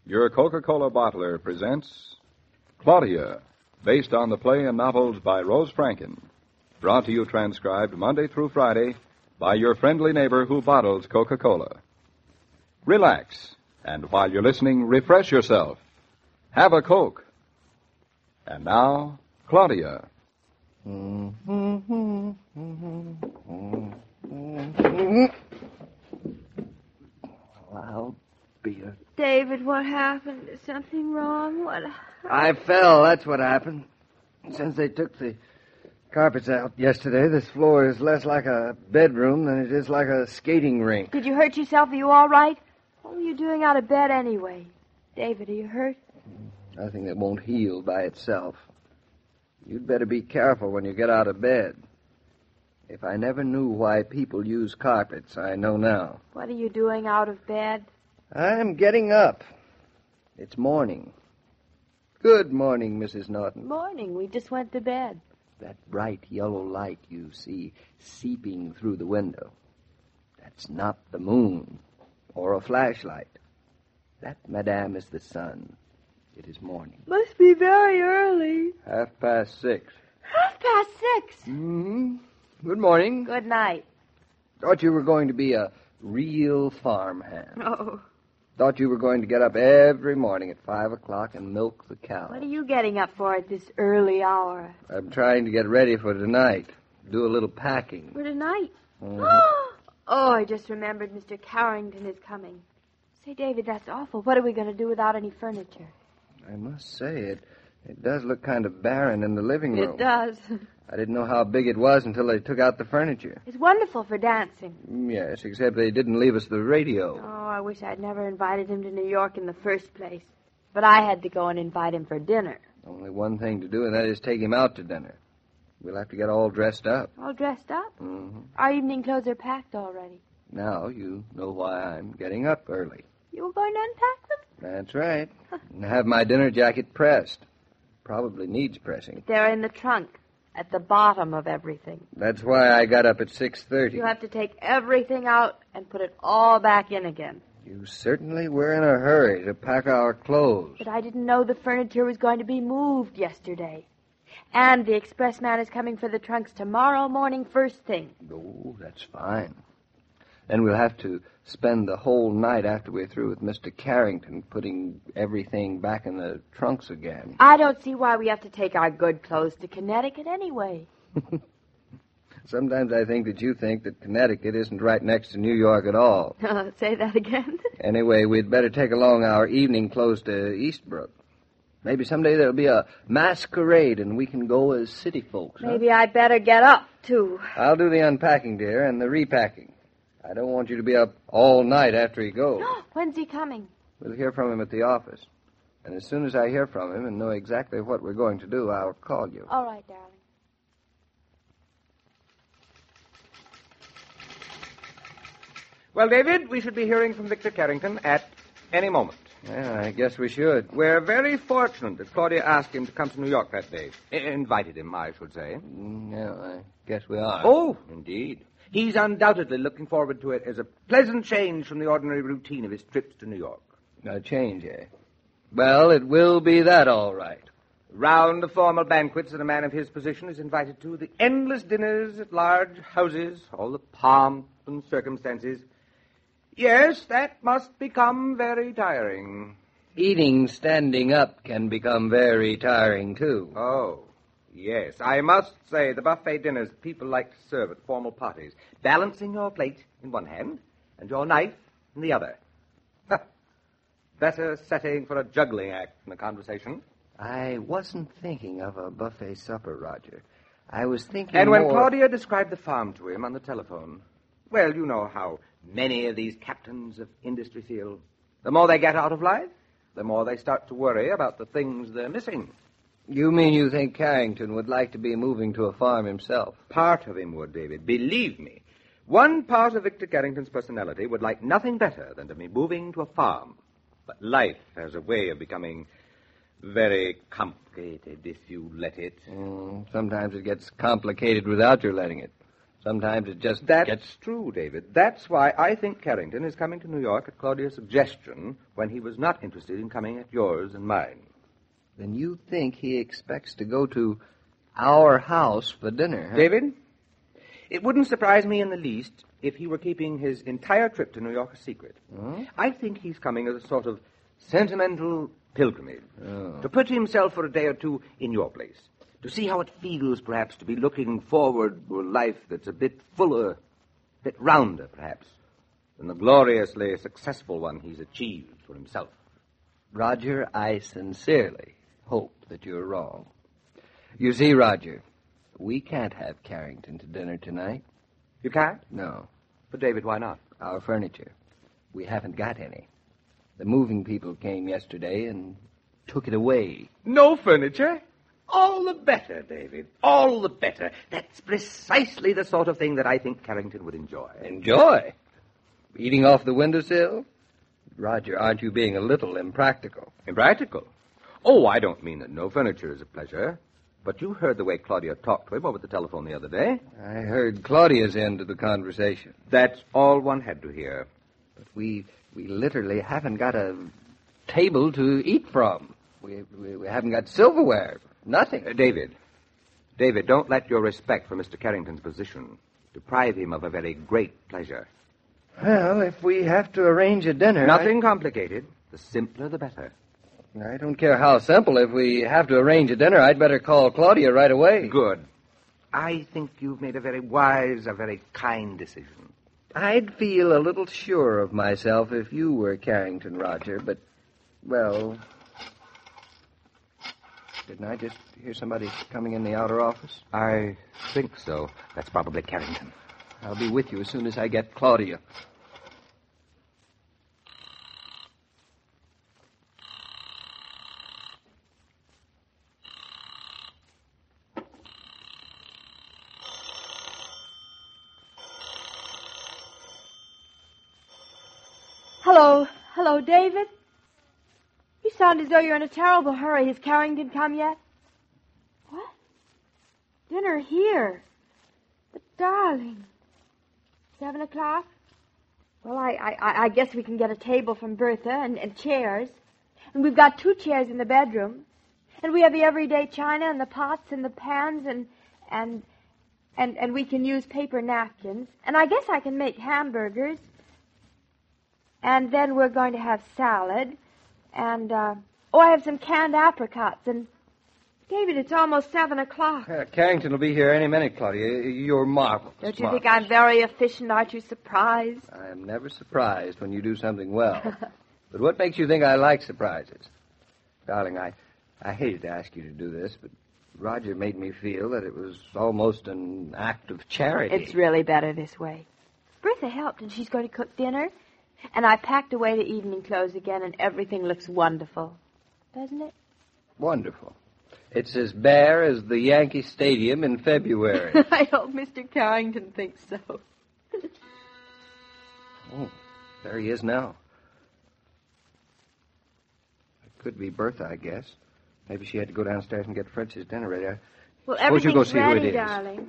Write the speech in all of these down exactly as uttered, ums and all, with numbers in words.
Your Coca-Cola bottler presents Claudia, based on the play and novels by Rose Franken. Brought to you transcribed Monday through Friday by your friendly neighbor who bottles Coca-Cola. Relax, and while you're listening, refresh yourself. Have a Coke. And now, Claudia. I'll be a... David, what happened? Is something wrong? What? I fell, that's what happened. Since they took the carpets out yesterday, this floor is less like a bedroom than it is like a skating rink. Did you hurt yourself? Are you all right? What were you doing out of bed anyway? David, are you hurt? Nothing that won't heal by itself. You'd better be careful when you get out of bed. If I never knew why people use carpets, I know now. What are you doing out of bed? I'm getting up. It's morning. Good morning, Missus Norton. Morning. We just went to bed. That bright yellow light you see seeping through the window. That's not the moon or a flashlight. That, madame, is the sun. It is morning. Must be very early. Half past six. Half past six? Mm-hmm. Good morning. Good night. Thought you were going to be a real farmhand. Oh. Thought you were going to get up every morning at five o'clock and milk the cow. What are you getting up for at this early hour? I'm trying to get ready for tonight. Do a little packing. For tonight? Mm-hmm. Oh, I just remembered Mister Carrington is coming. Say, David, that's awful. What are we going to do without any furniture? I must say, it it does look kind of barren in the living room. It does. I didn't know how big it was until they took out the furniture. It's wonderful for dancing. Yes, except they didn't leave us the radio. Oh, I wish I'd never invited him to New York in the first place. But I had to go and invite him for dinner. Only one thing to do, and that is take him out to dinner. We'll have to get all dressed up. All dressed up? Mm-hmm. Our evening clothes are packed already. Now you know why I'm getting up early. You were going to unpack them? That's right. And have my dinner jacket pressed. Probably needs pressing. They're in the trunk, at the bottom of everything. That's why I got up at six thirty. You have to take everything out and put it all back in again. You certainly were in a hurry to pack our clothes. But I didn't know the furniture was going to be moved yesterday. And the expressman is coming for the trunks tomorrow morning first thing. Oh, that's fine. Then we'll have to spend the whole night after we're through with Mister Carrington putting everything back in the trunks again. I don't see why we have to take our good clothes to Connecticut anyway. Sometimes I think that you think that Connecticut isn't right next to New York at all. Uh, say that again. Anyway, we'd better take along our evening clothes to Eastbrook. Maybe someday there'll be a masquerade and we can go as city folks. Maybe huh? I'd better get up, too. I'll do the unpacking, dear, and the repacking. I don't want you to be up all night after he goes. When's he coming? We'll hear from him at the office. And as soon as I hear from him and know exactly what we're going to do, I'll call you. All right, darling. Well, David, we should be hearing from Victor Carrington at any moment. Yeah, I guess we should. We're very fortunate that Claudia asked him to come to New York that day. I- invited him, I should say. Mm, yeah, I guess we are. Oh, indeed. He's undoubtedly looking forward to it as a pleasant change from the ordinary routine of his trips to New York. A change, eh? Well, it will be that, all right. Round the formal banquets that a man of his position is invited to, the endless dinners at large houses, all the pomp and circumstances. Yes, that must become very tiring. Eating standing up can become very tiring, too. Oh, yes. I must say the buffet dinners people like to serve at formal parties, balancing your plate in one hand and your knife in the other. Better setting for a juggling act than a conversation. I wasn't thinking of a buffet supper, Roger. I was thinking And when more... Claudia described the farm to him on the telephone, well, you know how many of these captains of industry feel. The more they get out of life, the more they start to worry about the things they're missing. You mean you think Carrington would like to be moving to a farm himself? Part of him would, David. Believe me. One part of Victor Carrington's personality would like nothing better than to be moving to a farm. But life has a way of becoming very complicated if you let it. Mm, sometimes it gets complicated without your letting it. Sometimes it just That's gets... true, David. That's why I think Carrington is coming to New York at Claudia's suggestion when he was not interested in coming at yours and mine. Then you think he expects to go to our house for dinner, huh? David, it wouldn't surprise me in the least if he were keeping his entire trip to New York a secret. Hmm? I think he's coming as a sort of sentimental pilgrimage, Oh. to put himself for a day or two in your place, to see how it feels, perhaps, to be looking forward to a life that's a bit fuller, a bit rounder, perhaps, than the gloriously successful one he's achieved for himself. Roger, I sincerely hope that you're wrong. You see, Roger, we can't have Carrington to dinner tonight. You can't? No. But, David, why not? Our furniture. We haven't got any. The moving people came yesterday and took it away. No furniture? All the better, David. All the better. That's precisely the sort of thing that I think Carrington would enjoy. Enjoy? Eating off the windowsill? Roger, aren't you being a little impractical? Impractical? Oh, I don't mean that no furniture is a pleasure. But you heard the way Claudia talked to him over the telephone the other day. I heard Claudia's end of the conversation. That's all one had to hear. But we we literally haven't got a table to eat from. We, we, we haven't got silverware. Nothing. Uh, David, David, don't let your respect for Mister Carrington's position deprive him of a very great pleasure. Well, if we have to arrange a dinner... Nothing complicated. The simpler, the better. I, I don't care how simple. If we have to arrange a dinner, I'd better call Claudia right away. Good. I think you've made a very wise, a very kind decision. I'd feel a little sure of myself if you were Carrington, Roger, but, well... Didn't I just hear somebody coming in the outer office? I think so. That's probably Carrington. I'll be with you as soon as I get Claudia. Hello. Hello, David. You sound as though you're in a terrible hurry. Has Carrington come yet? What? Dinner here? But, darling, seven o'clock? Well, I, I, I guess we can get a table from Bertha and, and chairs. And we've got two chairs in the bedroom. And we have the everyday china and the pots and the pans and, and, and, and we can use paper napkins. And I guess I can make hamburgers. And then we're going to have salad. And, uh, oh, I have some canned apricots. And, David, it's almost seven o'clock. Uh, Carrington will be here any minute, Claudia. You're marvelous. Don't you marvelous. think I'm very efficient? Aren't you surprised? I'm never surprised when you do something well. But what makes you think I like surprises? Darling, I, I hated to ask you to do this, but Roger made me feel that it was almost an act of charity. It's really better this way. Bertha helped, and she's going to cook dinner. And I packed away the evening clothes again, and everything looks wonderful. Doesn't it? Wonderful. It's as bare as the Yankee Stadium in February. I hope Mister Carrington thinks so. Oh, there he is now. It could be Bertha, I guess. Maybe she had to go downstairs and get Fritz's dinner ready. I... Well, Suppose you go everything's see who it ready, is. darling.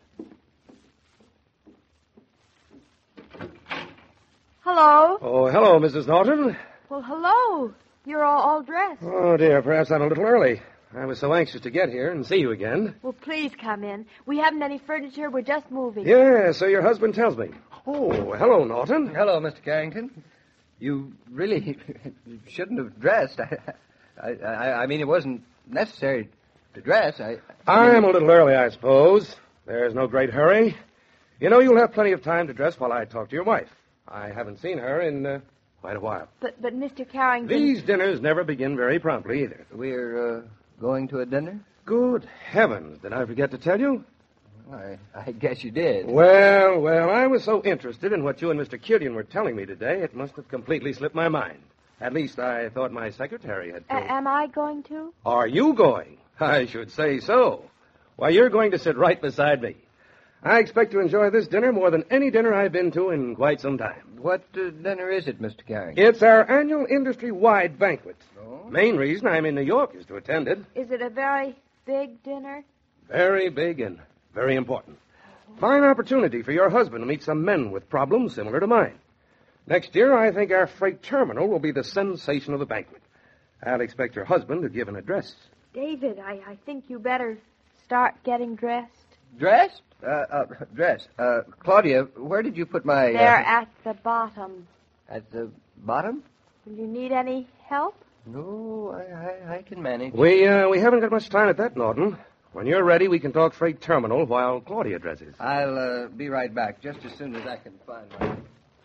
Hello? Oh, hello, Missus Norton. Well, hello. You're all, all dressed. Oh, dear, perhaps I'm a little early. I was so anxious to get here and see you again. Well, please come in. We haven't any furniture. We're just moving. Yeah, so your husband tells me. Oh, hello, Norton. Hello, Mister Carrington. You really shouldn't have dressed. I, I, I, I mean, it wasn't necessary to dress. I, I I'm a little early, I suppose. There's no great hurry. You know, you'll have plenty of time to dress while I talk to your wife. I haven't seen her in uh, quite a while. But, but Mister Carrington... These dinners never begin very promptly, either. We're uh, going to a dinner? Good heavens, did I forget to tell you? I, I guess you did. Well, well, I was so interested in what you and Mister Killian were telling me today, it must have completely slipped my mind. At least I thought my secretary had A- told. am I going to? Are you going? I should say so. Why, you're going to sit right beside me. I expect to enjoy this dinner more than any dinner I've been to in quite some time. What uh, dinner is it, Mister Carrington? It's our annual industry-wide banquet. Oh? Main reason I'm in New York is to attend it. Is it a very big dinner? Very big and very important. Fine opportunity for your husband to meet some men with problems similar to mine. Next year, I think our freight terminal will be the sensation of the banquet. I'll expect your husband to give an address. David, I, I think you better start getting dressed. Dressed? Uh, uh, dressed. Uh, Claudia, where did you put my... They're Uh, at the bottom. at the bottom? Will you need any help? No, I, I, I can manage. We, uh, we haven't got much time at that, Norton. When you're ready, we can talk freight terminal while Claudia dresses. I'll uh, be right back, just as soon as I can find my...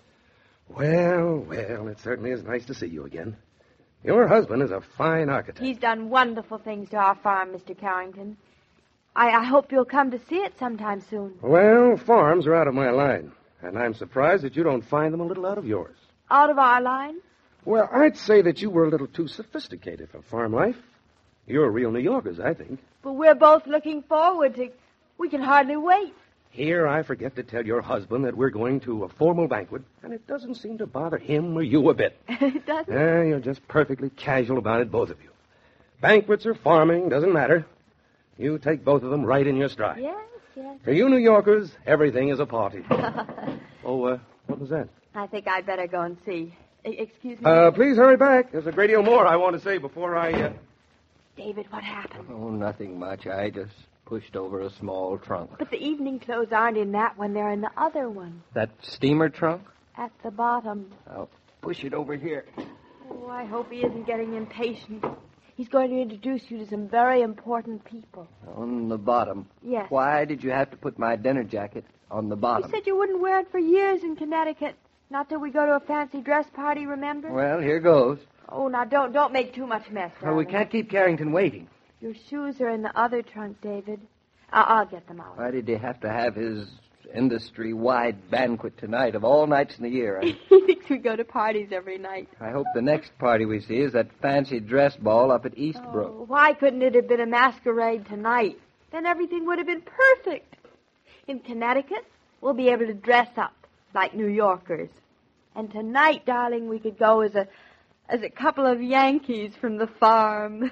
Well, well, it certainly is nice to see you again. Your husband is a fine architect. He's done wonderful things to our farm, Mister Carrington. I, I hope you'll come to see it sometime soon. Well, farms are out of my line, and I'm surprised that you don't find them a little out of yours. Out of our line? Well, I'd say that you were a little too sophisticated for farm life. You're real New Yorkers, I think. But we're both looking forward to... We can hardly wait. Here, I forget to tell your husband that we're going to a formal banquet, and it doesn't seem to bother him or you a bit. It doesn't? Eh, you're just perfectly casual about it, both of you. Banquets or farming, doesn't matter. You take both of them right in your stride. Yes, yes. For you New Yorkers, everything is a party. oh, uh, what was that? I think I'd better go and see. E- excuse me. Uh, please hurry back. There's a great deal more I want to say before I, uh... David, what happened? Oh, nothing much. I just pushed over a small trunk. But the evening clothes aren't in that one. They're in the other one. That steamer trunk? At the bottom. I'll push it over here. Oh, I hope he isn't getting impatient. He's going to introduce you to some very important people. On the bottom? Yes. Why did you have to put my dinner jacket on the You bottom? said you wouldn't wear it for years in Connecticut. Not till we go to a fancy dress party, remember? Well, here goes. Oh, now don't don't make too much mess. Well, we darling. can't keep Carrington waiting. Your shoes are in the other trunk, David. I- I'll get them out. Why did he have to have his industry-wide banquet tonight of all nights in the year? I, He thinks we go to parties every night. I hope the next party we see is that fancy dress ball up at Eastbrook. Oh, why couldn't it have been a masquerade tonight? Then everything would have been perfect. In Connecticut, we'll be able to dress up like New Yorkers. And tonight, darling, we could go as a as a couple of Yankees from the farm.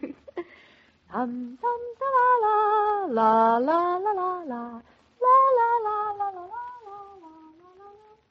um, dum, da, la, la, la, la, la, la, la, la, la, la, la, la, la.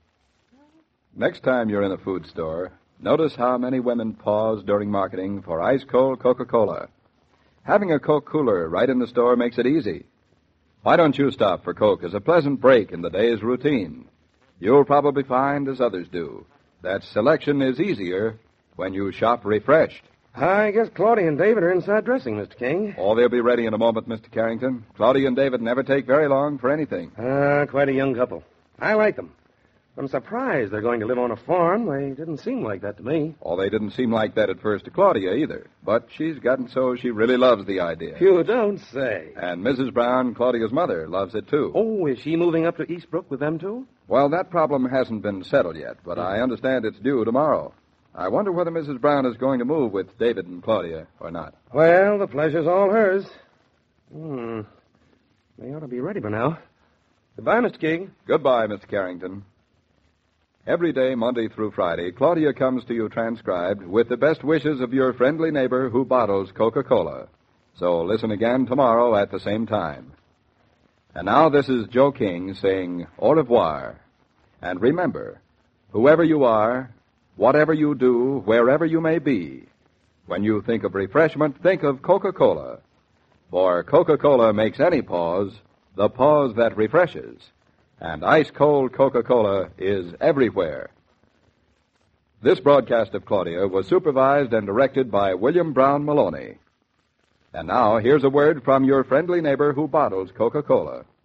Next time you're in a food store, notice how many women pause during marketing for ice-cold Coca-Cola. Having a Coke cooler right in the store makes it easy. Why don't you stop for Coke as a pleasant break in the day's routine? You'll probably find, as others do, that selection is easier when you shop refreshed. I guess Claudia and David are inside dressing, Mister King. Oh, they'll be ready in a moment, Mister Carrington. Claudia and David never take very long for anything. Ah, quite a young couple. I like them. I'm surprised they're going to live on a farm. They didn't seem like that to me. Oh, they didn't seem like that at first to Claudia either. But she's gotten so she really loves the idea. You don't say. And Missus Brown, Claudia's mother, loves it too. Oh, is she moving up to Eastbrook with them, too? Well, that problem hasn't been settled yet, but I understand it's due tomorrow. I wonder whether Missus Brown is going to move with David and Claudia or not. Well, the pleasure's all hers. Hmm. They ought to be ready by now. Goodbye, Mister King. Goodbye, Mister Carrington. Every day, Monday through Friday, Claudia comes to you transcribed with the best wishes of your friendly neighbor who bottles Coca-Cola. So listen again tomorrow at the same time. And now this is Joe King saying au revoir. And remember, whoever you are, whatever you do, wherever you may be, when you think of refreshment, think of Coca-Cola. For Coca-Cola makes any pause the pause that refreshes. And ice-cold Coca-Cola is everywhere. This broadcast of Claudia was supervised and directed by William Brown Maloney. And now, here's a word from your friendly neighbor who bottles Coca-Cola.